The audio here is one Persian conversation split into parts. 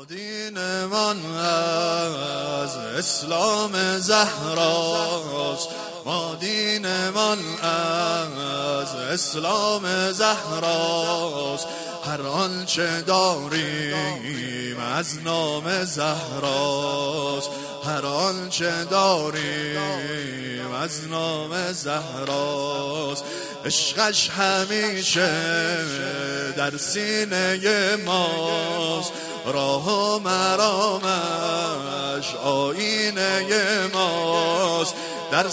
دین من از اسلام زهراست، ما دین من از اسلام زهراست. هر آنچه داریم از نام زهراست، هر آنچه داریم از نام زهراست. عشقش همیشه در سینه ماست، راه و مرامش آینه ماست. در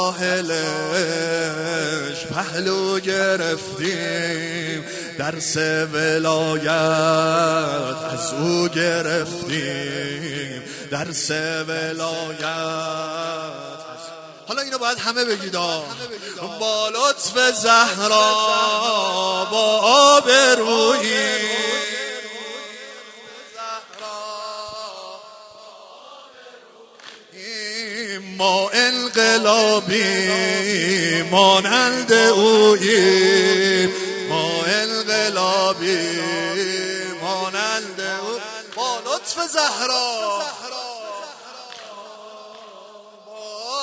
ساحلش پهلو گرفتیم، درس ولایت از او گرفتیم، درس ولایت. حالا اینو باید همه بگید با لطف زهرا با آبرویی ما انقلابی مانند اوییم، ما انقلابی مانند او. با لطف زهرا با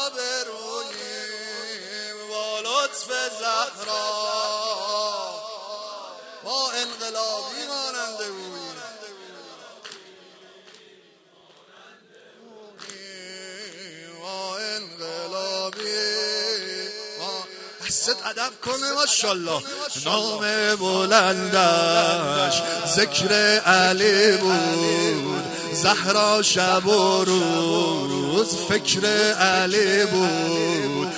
آبروییم، با لطف زهرا ما انقلابی مانند اوییم. دستت ادب کنه ماشاءالله. نام بلندش ذکر علی بود، زهرا شب و روز فکر علی بود.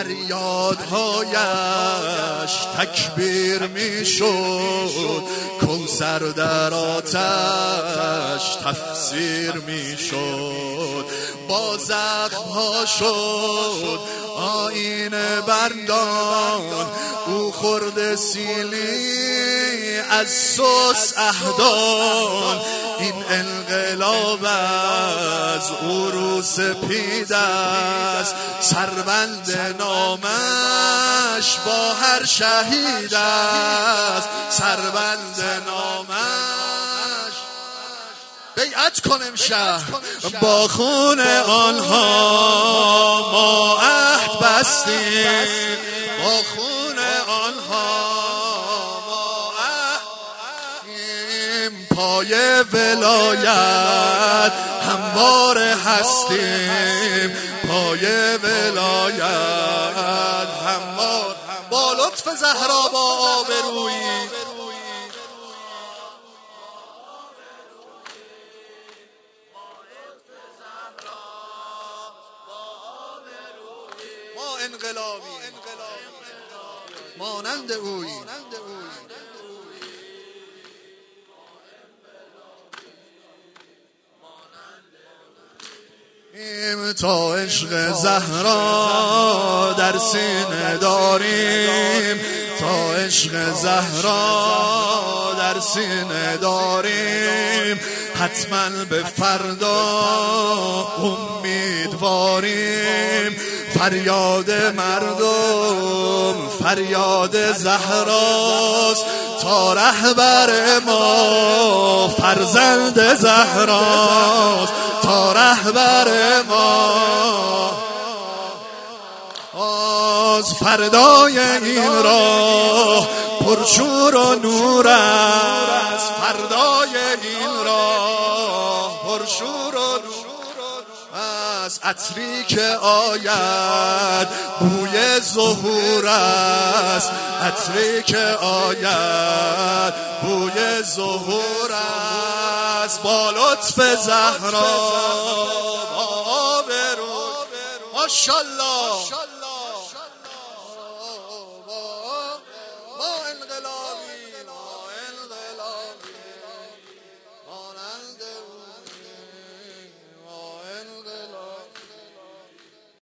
فریادهایش تکبیر می شد، کوثر در آتش تفسیر می شد. با زخمها شد آینه بردان، او خورد سیلی از سوس اهدان. این انقلاب از عروس سپید است، سربند نامش با هر شهید است، سربند نامش. بیعت کنیم شهر با خون آنها ما عهد بستیم، با خون آنها ما عهد. پای ولایت هموار هستیم، پای ولایت هموار. با لطف زهرا با آبرویی ما انقلابی مانند اویی. تا عشق زهرا در سینه داریم، تا عشق زهرا در سینه داریم. حتما به فردا امیدواریم. فریاد مردم فریاد زهراست، تا رهبر ما فرزند زهراست، تا رهبر ما. از فردای این راه پرشور و نور است، فردای این راه پرشور و نور است. عطری که آید بوی ظهور است، عطری که آید بوی ظهور است. با لطف زهرا با آبرو ماشاءالله.